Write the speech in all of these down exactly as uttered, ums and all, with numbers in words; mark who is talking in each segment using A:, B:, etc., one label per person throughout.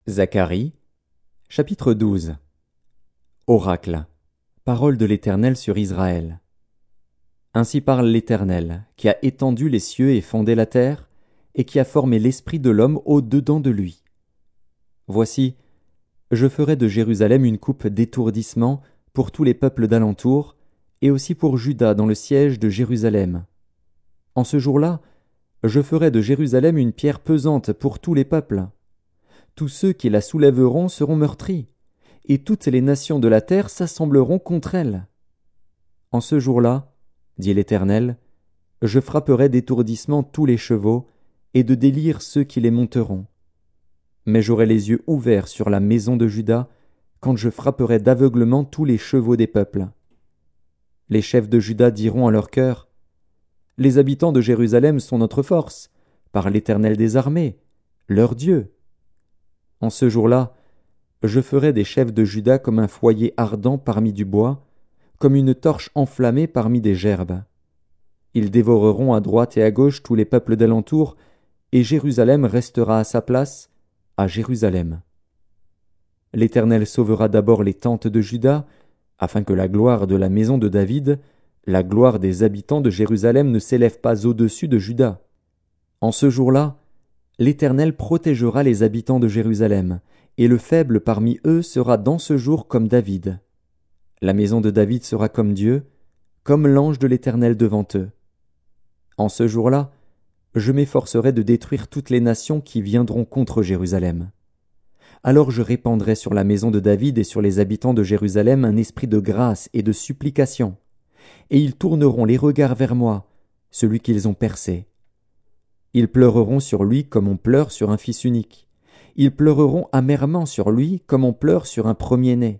A: Zacharie, chapitre douze. Oracle. Parole de l'Éternel sur Israël. Ainsi parle l'Éternel, qui a étendu les cieux et fondé la terre, et qui a formé l'esprit de l'homme au-dedans de lui. Voici, je ferai de Jérusalem une coupe d'étourdissement pour tous les peuples d'alentour, et aussi pour Juda dans le siège de Jérusalem. En ce jour-là, je ferai de Jérusalem une pierre pesante pour tous les peuples. Tous ceux qui la soulèveront seront meurtris, et toutes les nations de la terre s'assembleront contre elle. En ce jour-là, dit l'Éternel, je frapperai d'étourdissement tous les chevaux, et de délire ceux qui les monteront. Mais j'aurai les yeux ouverts sur la maison de Juda, quand je frapperai d'aveuglement tous les chevaux des peuples. Les chefs de Juda diront en leur cœur, « Les habitants de Jérusalem sont notre force, par l'Éternel des armées, leur Dieu. » En ce jour-là, je ferai des chefs de Juda comme un foyer ardent parmi du bois, comme une torche enflammée parmi des gerbes. Ils dévoreront à droite et à gauche tous les peuples d'alentour, et Jérusalem restera à sa place, à Jérusalem. L'Éternel sauvera d'abord les tentes de Juda, afin que la gloire de la maison de David, la gloire des habitants de Jérusalem ne s'élève pas au-dessus de Juda. En ce jour-là, l'Éternel protégera les habitants de Jérusalem, et le faible parmi eux sera dans ce jour comme David. La maison de David sera comme Dieu, comme l'ange de l'Éternel devant eux. En ce jour-là, je m'efforcerai de détruire toutes les nations qui viendront contre Jérusalem. Alors je répandrai sur la maison de David et sur les habitants de Jérusalem un esprit de grâce et de supplication, et ils tourneront les regards vers moi, celui qu'ils ont percé. Ils pleureront sur lui comme on pleure sur un fils unique. Ils pleureront amèrement sur lui comme on pleure sur un premier-né.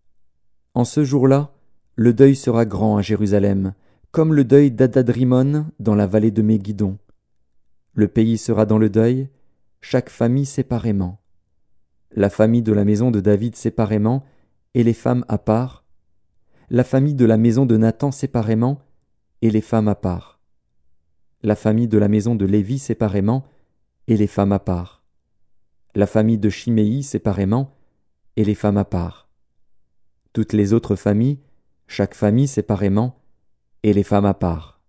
A: En ce jour-là, le deuil sera grand à Jérusalem, comme le deuil d'Adadrimon dans la vallée de Mégidon. Le pays sera dans le deuil, chaque famille séparément. La famille de la maison de David séparément, et les femmes à part. La famille de la maison de Nathan séparément, et les femmes à part. La famille de la maison de Lévi séparément, et les femmes à part. La famille de Chiméi séparément, et les femmes à part. Toutes les autres familles, chaque famille séparément, et les femmes à part.